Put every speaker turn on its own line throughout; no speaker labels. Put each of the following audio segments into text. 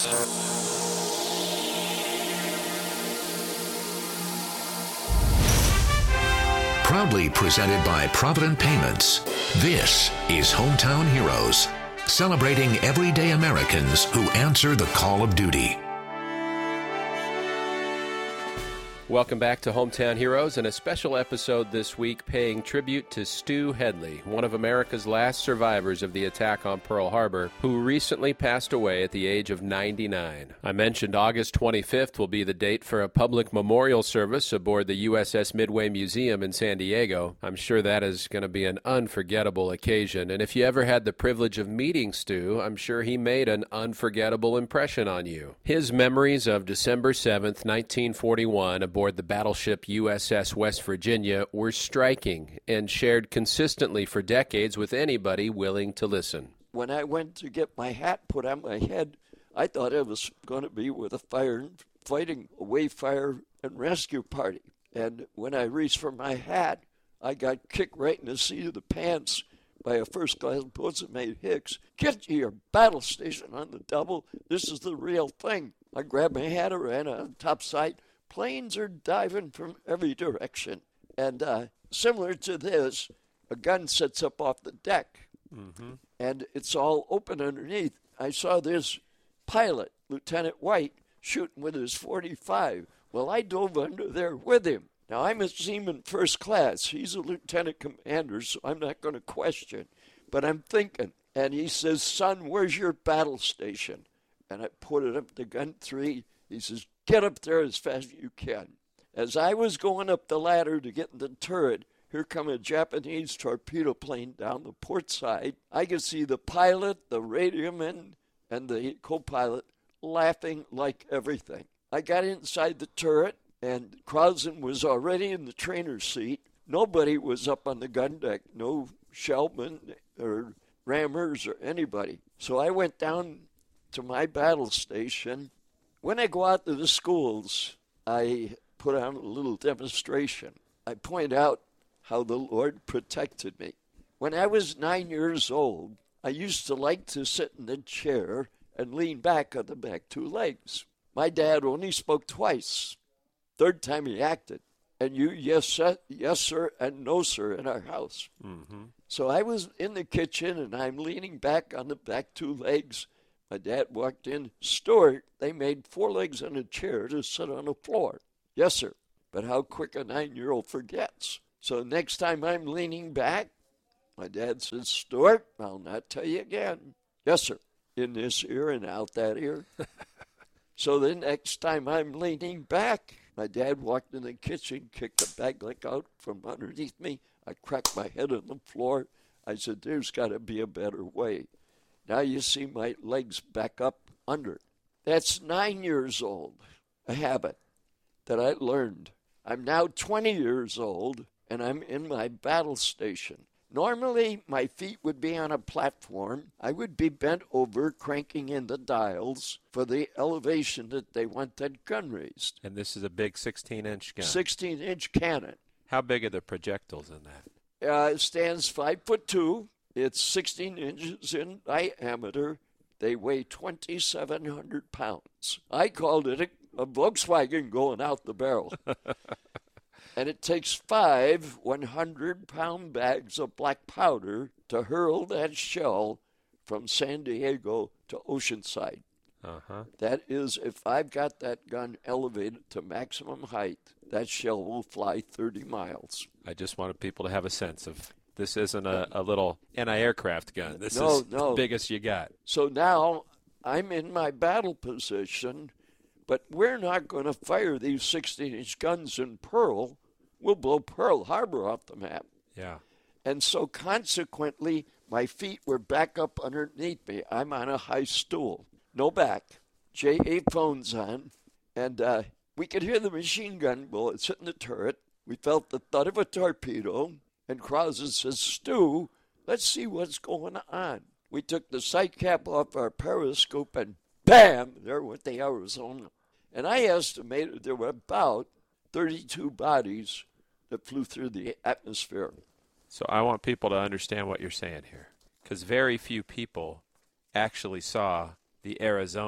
Proudly presented by Provident Payments, this is Hometown Heroes, celebrating everyday Americans who answer the call of duty.
Welcome back to Hometown Heroes, and a special episode this week paying tribute to Stu Headley, one of America's last survivors of the attack on Pearl Harbor, who recently passed away at the age of 99. I mentioned August 25th will be the date for a public memorial service aboard the USS Midway Museum in San Diego. I'm sure that is going to be an unforgettable occasion, and if you ever had the privilege of meeting Stu, I'm sure he made an unforgettable impression on you. His memories of December 7th, 1941, aboard the battleship USS West Virginia were striking and shared consistently for decades with anybody willing to listen.
When I went to get my hat put on my head, I thought I was going to be with a fighting a wave fire and rescue party. And when I reached for my hat, I got kicked right in the seat of the pants by a first-class boatswain Hicks. Get to your battle station on the double. This is the real thing. I grabbed my hat and ran on top side. Planes are diving from every direction. And similar to this, a gun sets up off the deck, and it's all open underneath. I saw this pilot, Lieutenant White, shooting with his .45. Well, I dove under there with him. Now, I'm a seaman first class. He's a lieutenant commander, so I'm not going to question. But I'm thinking, and he says, "Son, where's your battle station?" And I put it up to gun 3. He says, "Get up there as fast as you can." As I was going up the ladder to get in the turret, here come a Japanese torpedo plane down the port side. I could see the pilot, the radioman, and the co-pilot laughing like everything. I got inside the turret, and Crossan was already in the trainer's seat. Nobody was up on the gun deck, no shellmen or rammers or anybody. So I went down to my battle station. When I go out to the schools, I put on a little demonstration. I point out how the Lord protected me. When I was 9 years old, I used to like to sit in the chair and lean back on the back 2 legs. My dad only spoke twice. Third time he acted. And you, yes, sir, and no, sir, in our house. So I was in the kitchen, and I'm leaning back on the back 2 legs. My dad walked in. "Stuart, they made 4 legs on a chair to sit on the floor." "Yes, sir." But how quick a 9-year-old forgets. So next time I'm leaning back, my dad says, "Stuart, I'll not tell you again." "Yes, sir." In this ear and out that ear. So the next time I'm leaning back, my dad walked in the kitchen, kicked the bag leg out from underneath me. I cracked my head on the floor. I said, "There's got to be a better way." Now you see my legs back up under. That's 9 years old, a habit that I learned. I'm now 20 years old, and I'm in my battle station. Normally, my feet would be on a platform. I would be bent over, cranking in the dials for the elevation that they want that gun raised.
And this is a big 16-inch gun.
16-inch cannon.
How big are the projectiles in that?
It stands 5'2". It's 16 inches in diameter. They weigh 2,700 pounds. I called it a Volkswagen going out the barrel. And it takes 5 100-pound bags of black powder to hurl that shell from San Diego to Oceanside. That is, if I've got that gun elevated to maximum height, that shell will fly 30 miles.
I just wanted people to have a sense of this isn't a little anti-aircraft gun. This is the biggest you got.
So now I'm in my battle position, but we're not going to fire these 16-inch guns in Pearl. We'll blow Pearl Harbor off the map.
Yeah.
And so consequently, my feet were back up underneath me. I'm on a high stool. No back. JA phone's on. And we could hear the machine gun bullets hitting the turret. We felt the thud of a torpedo. And Crossan says, "Stu, let's see what's going on." We took the sight cap off our periscope, and bam, there went the Arizona. And I estimated there were about 32 bodies that flew through the atmosphere.
So I want people to understand what you're saying here, because very few people actually saw the Arizona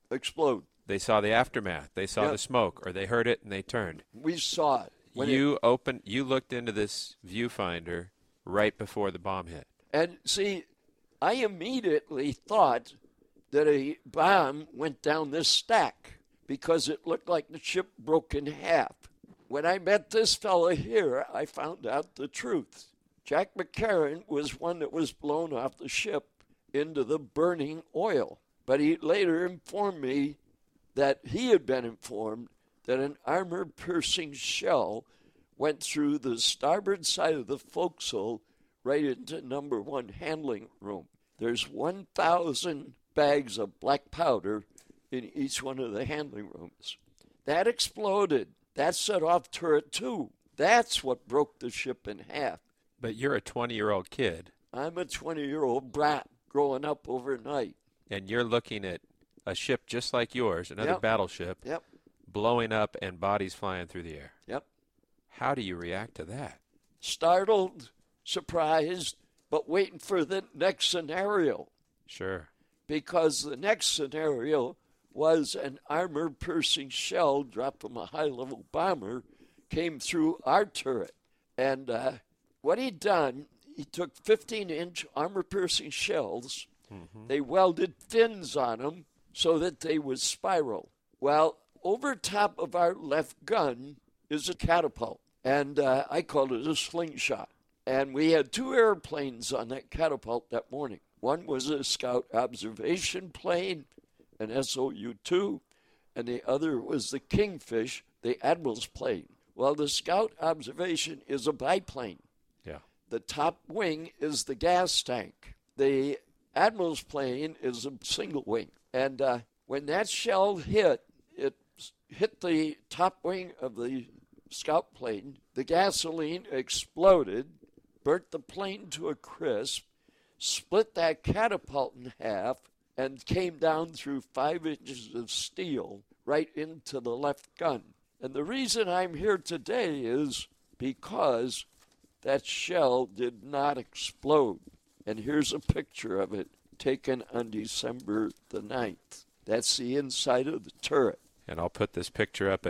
explode.
They saw the aftermath. They saw the smoke, or they heard it and they turned.
We saw it.
You looked into this viewfinder right before the bomb hit.
And see, I immediately thought that a bomb went down this stack because it looked like the ship broke in half. When I met this fellow here, I found out the truth. Jack McCarran was one that was blown off the ship into the burning oil. But he later informed me that he had been informed that an armor-piercing shell went through the starboard side of the forecastle right into number 1 handling room. There's 1,000 bags of black powder in each one of the handling rooms. That exploded. That set off turret 2. That's what broke the ship in half.
But you're a 20-year-old kid.
I'm a 20-year-old brat growing up overnight.
And you're looking at a ship just like yours, another battleship, blowing up and bodies flying through the air.
Yep.
How do you react to that?
Startled, surprised, but waiting for the next scenario.
Sure.
Because the next scenario was an armor-piercing shell dropped from a high-level bomber came through our turret. And what he'd done, he took 15-inch armor-piercing shells. Mm-hmm. They welded fins on them so that they would spiral. Well, over top of our left gun is a catapult, and I called it a slingshot. And we had 2 airplanes on that catapult that morning. One was a scout observation plane, an SOU-2, and the other was the Kingfish, the Admiral's plane. Well, the scout observation is a biplane.
Yeah.
The top wing is the gas tank. The Admiral's plane is a single wing. And when that shell hit, it hit the top wing of the scout plane. The gasoline exploded, burnt the plane to a crisp, split that catapult in half, and came down through 5 inches of steel right into the left gun. And the reason I'm here today is because that shell did not explode. And here's a picture of it taken on December the 9th. That's the inside of the turret.
And I'll put this picture up at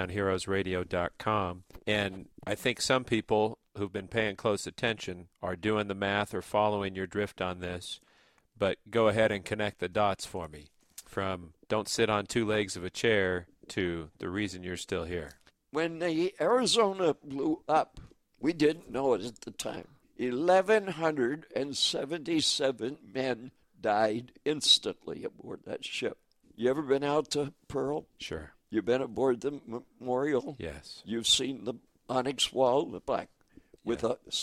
hometownheroesradio.com. And I think some people who've been paying close attention are doing the math or following your drift on this. But go ahead and connect the dots for me. From don't sit on 2 legs of a chair to the reason you're still here.
When the Arizona blew up, we didn't know it at the time. 1,177 men died instantly aboard that ship. You ever been out to Pearl?
Sure.
You've been aboard the memorial?
Yes.
You've seen the onyx wall, the black, with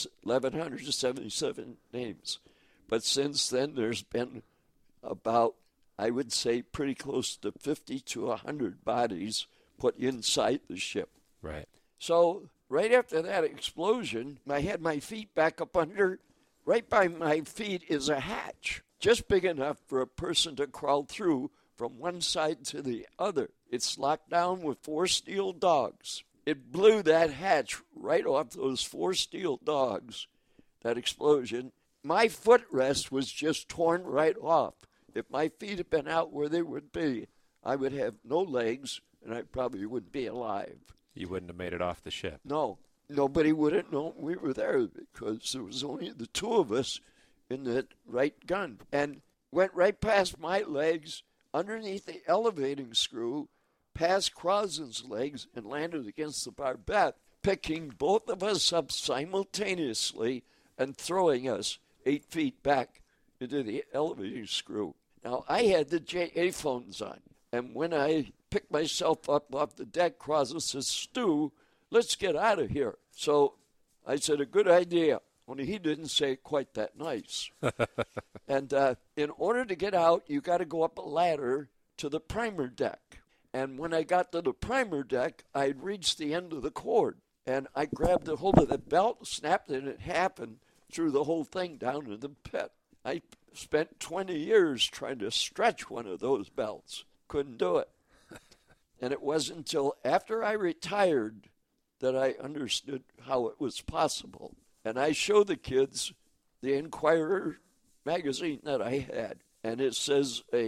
1,177 names. But since then, there's been about, I would say, pretty close to 50 to 100 bodies put inside the ship.
Right.
So right after that explosion, I had my feet back up under. Right by my feet is a hatch, just big enough for a person to crawl through from one side to the other. It's locked down with 4 steel dogs. It blew that hatch right off those 4 steel dogs, that explosion. My footrest was just torn right off. If my feet had been out where they would be, I would have no legs, and I probably wouldn't be alive.
You wouldn't have made it off the ship.
No. Nobody would have known we were there because there was only the 2 of us in the right gun. And went right past my legs, underneath the elevating screw, past Crossan's legs, and landed against the barbette, picking both of us up simultaneously and throwing us 8 feet back into the elevating screw. Now, I had the JA phones on, and when I picked myself up off the deck, Crossan says, "Stu, let's get out of here." So I said, "A good idea," only he didn't say it quite that nice. And in order to get out, you got to go up a ladder to the primer deck. And when I got to the primer deck, I'd reached the end of the cord. And I grabbed a hold of the belt, snapped it in half, and threw the whole thing down in the pit. I spent 20 years trying to stretch one of those belts. Couldn't do it. And it wasn't until after I retired that I understood how it was possible. And I showed the kids the Inquirer magazine that I had. And it says a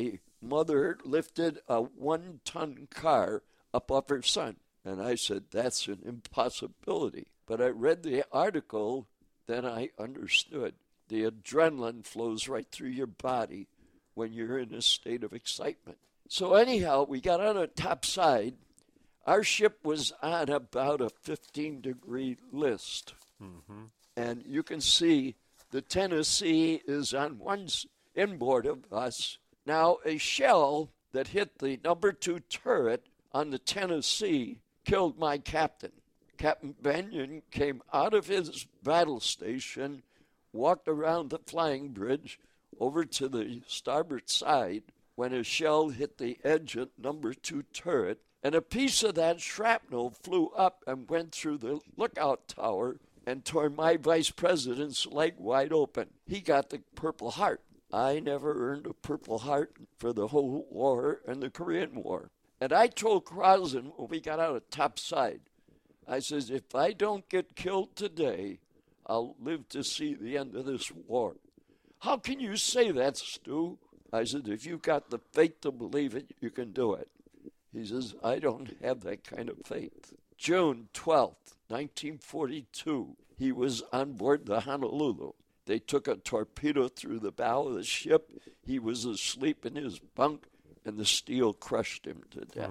mother lifted a 1-ton car up off her son. And I said, that's an impossibility. But I read the article, then I understood. The adrenaline flows right through your body when you're in a state of excitement. So anyhow, we got on a top side. Our ship was on about a 15-degree list. Mm-hmm. And you can see the Tennessee is on one inboard of us. Now, a shell that hit the number 2 turret on the Tennessee killed my captain. Captain Benyon came out of his battle station, walked around the flying bridge over to the starboard side when a shell hit the edge of number 2 turret, and a piece of that shrapnel flew up and went through the lookout tower and tore my vice president's leg wide open. He got the Purple Heart. I never earned a Purple Heart for the whole war and the Korean War. And I told Crosland when we got out of topside, I says, if I don't get killed today, I'll live to see the end of this war. How can you say that, Stu? I said, if you've got the faith to believe it, you can do it. He says, I don't have that kind of faith. June 12th, 1942, he was on board the Honolulu. They took a torpedo through the bow of the ship. He was asleep in his bunk, and the steel crushed him to death.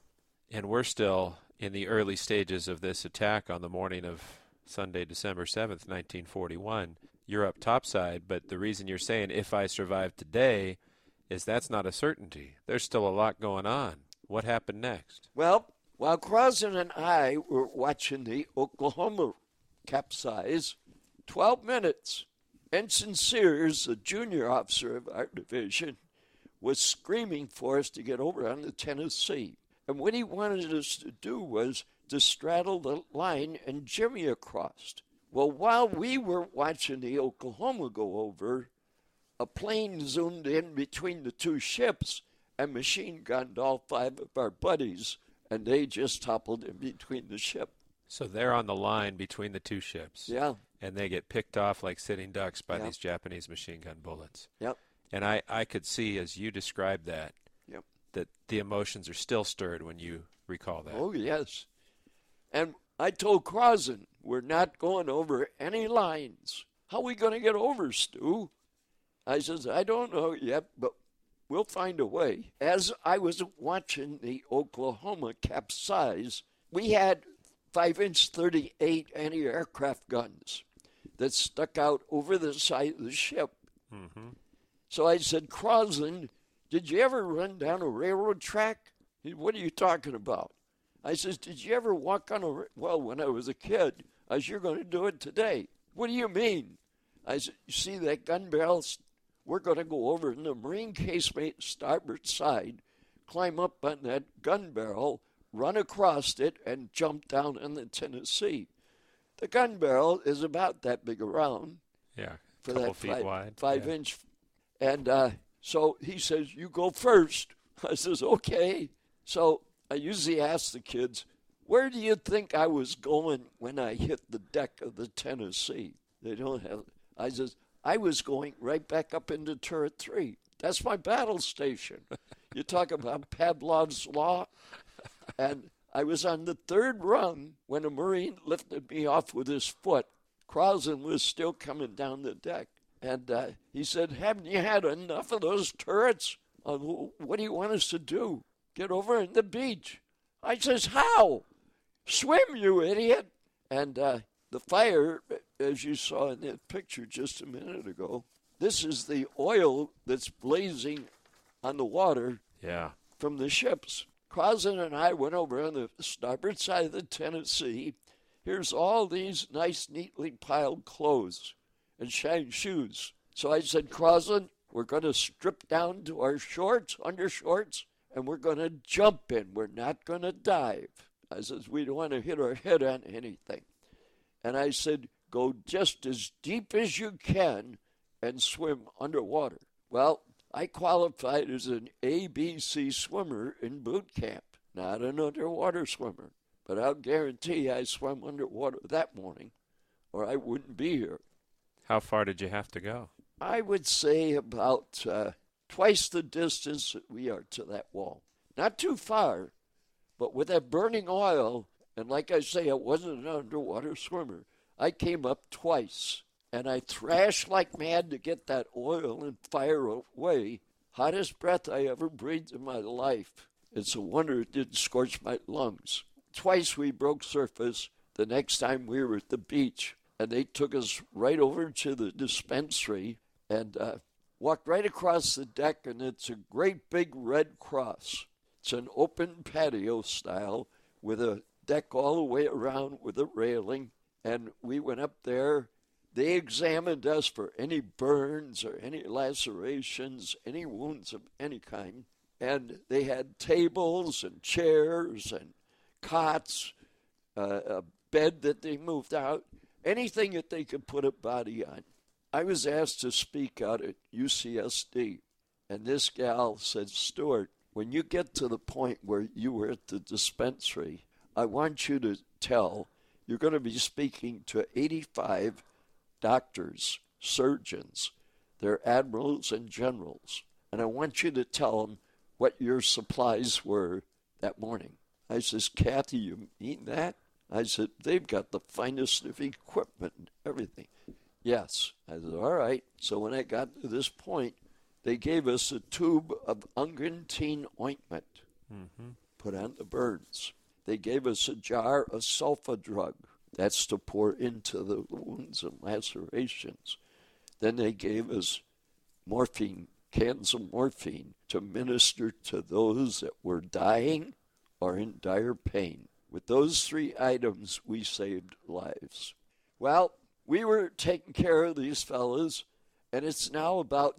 And we're still in the early stages of this attack on the morning of Sunday, December 7th, 1941. You're up topside, but the reason you're saying, if I survive today, is that's not a certainty. There's still a lot going on. What happened next?
Well, while Crosland and I were watching the Oklahoma capsize, 12 minutes, Ensign Sears, the junior officer of our division, was screaming for us to get over on the Tennessee. And what he wanted us to do was to straddle the line and jimmy across. Well, while we were watching the Oklahoma go over, a plane zoomed in between the 2 ships and machine gunned all 5 of our buddies, and they just toppled in between the ship.
So they're on the line between the 2 ships.
Yeah.
And they get picked off like sitting ducks by these Japanese machine gun bullets.
Yep.
And I could see, as you described that, that the emotions are still stirred when you recall that.
Oh, yes. And I told Crosland, we're not going over any lines. How are we going to get over, Stu? I says, I don't know yet, but we'll find a way. As I was watching the Oklahoma capsize, we had 5-inch 38 anti-aircraft guns that stuck out over the side of the ship. Mm-hmm. So I said, Crosland, did you ever run down a railroad track? He said, what are you talking about? I says, did you ever walk on a... Well, when I was a kid, I said, you're going to do it today. What do you mean? I said, you see that gun barrel? We're going to go over in the Marine casemate starboard side, climb up on that gun barrel, run across it, and jump down in the Tennessee. The gun barrel is about that big around.
Yeah,
for
couple
that
feet wide.
5-inch. And so he says, you go first. I says, okay. So I usually ask the kids, where do you think I was going when I hit the deck of the Tennessee? They don't have. I says, I was going right back up into turret 3. That's my battle station. You talk about Pavlov's Law. And I was on the 3rd rung when a Marine lifted me off with his foot. Crosland was still coming down the deck. And he said, haven't you had enough of those turrets? What do you want us to do? Get over on the beach. I says, how? Swim, you idiot. And the fire, as you saw in that picture just a minute ago, this is the oil that's blazing on the water from the ships. Crosland and I went over on the starboard side of the Tennessee. Here's all these nice, neatly piled clothes and shiny shoes. So I said, Crosland, we're going to strip down to our shorts, undershorts, and we're going to jump in. We're not going to dive. I said, we don't want to hit our head on anything. And I said, go just as deep as you can and swim underwater. Well, I qualified as an ABC swimmer in boot camp, not an underwater swimmer. But I'll guarantee I swam underwater that morning, or I wouldn't be here.
How far did you have to go?
I would say about twice the distance that we are to that wall. Not too far, but with that burning oil, and like I say, I wasn't an underwater swimmer. I came up twice, and I thrashed like mad to get that oil and fire away. Hottest breath I ever breathed in my life. It's a wonder it didn't scorch my lungs. Twice we broke surface. The next time we were at the beach, and they took us right over to the dispensary and walked right across the deck, and it's a great big red cross. It's an open patio style with a deck all the way around with a railing, and we went up there. They examined us for any burns or any lacerations, any wounds of any kind, and they had tables and chairs and cots, a bed that they moved out, anything that they could put a body on. I was asked to speak out at UCSD, and this gal said, Stuart, when you get to the point where you were at the dispensary, I want you to tell, you're going to be speaking to 85 doctors, surgeons, they're admirals and generals, and I want you to tell them what your supplies were that morning. I says, Kathy, you mean that? I said, they've got the finest of equipment and everything. Yes. I said, all right. So when I got to this point, they gave us a tube of unguentine ointment, put on the burns. They gave us a jar of sulfa drug. That's to pour into the wounds and lacerations. Then they gave us morphine, cans of morphine, to minister to those that were dying or in dire pain. With those 3 items, we saved lives. Well, we were taking care of these fellas, and it's now about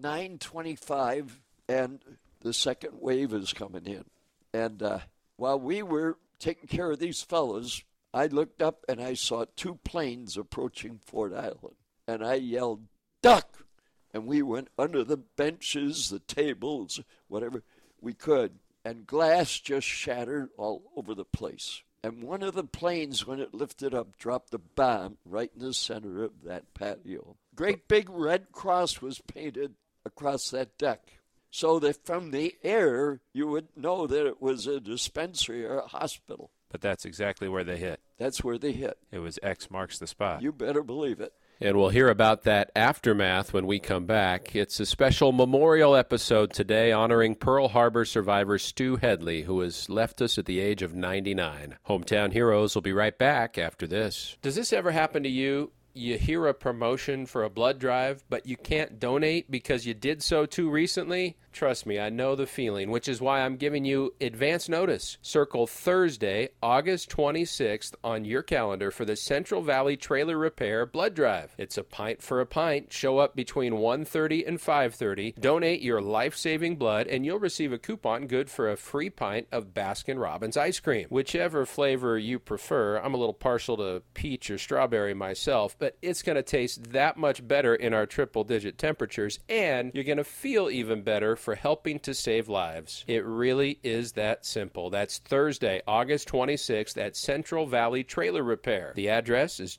9:25, and the second wave is coming in. And while we were taking care of these fellas, I looked up and I saw 2 planes approaching Ford Island. And I yelled, duck! And we went under the benches, the tables, whatever we could. And glass just shattered all over the place. And one of the planes, when it lifted up, dropped a bomb right in the center of that patio. Great big red cross was painted across that deck, so that from the air, you would know that it was a dispensary or a hospital.
But that's exactly where they hit.
That's where they hit.
It was X marks the spot.
You better believe it.
And we'll hear about that aftermath when we come back. It's a special memorial episode today honoring Pearl Harbor survivor Stu Hedley, who has left us at the age of 99. Hometown Heroes will be right back after this. Does this ever happen to you? You hear a promotion for a blood drive, but you can't donate because you did so too recently? Trust me, I know the feeling, which is why I'm giving you advance notice. Circle Thursday, August 26th on your calendar for the Central Valley Trailer Repair Blood Drive. It's a pint for a pint. Show up between 1:30 and 5:30. Donate your life-saving blood, and you'll receive a coupon good for a free pint of Baskin-Robbins ice cream. Whichever flavor you prefer. I'm a little partial to peach or strawberry myself, but it's going to taste that much better in our triple-digit temperatures, and you're going to feel even better for helping to save lives. It really is that simple. That's Thursday, August 26th at Central Valley Trailer Repair. The address is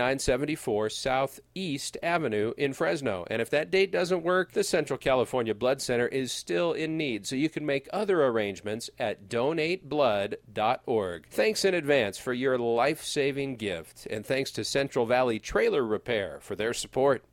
2974 Southeast Avenue in Fresno. And if that date doesn't work, the Central California Blood Center is still in need, so you can make other arrangements at donateblood.org. Thanks in advance for your life-saving gift, and thanks to Central Valley Trailer Repair for their support.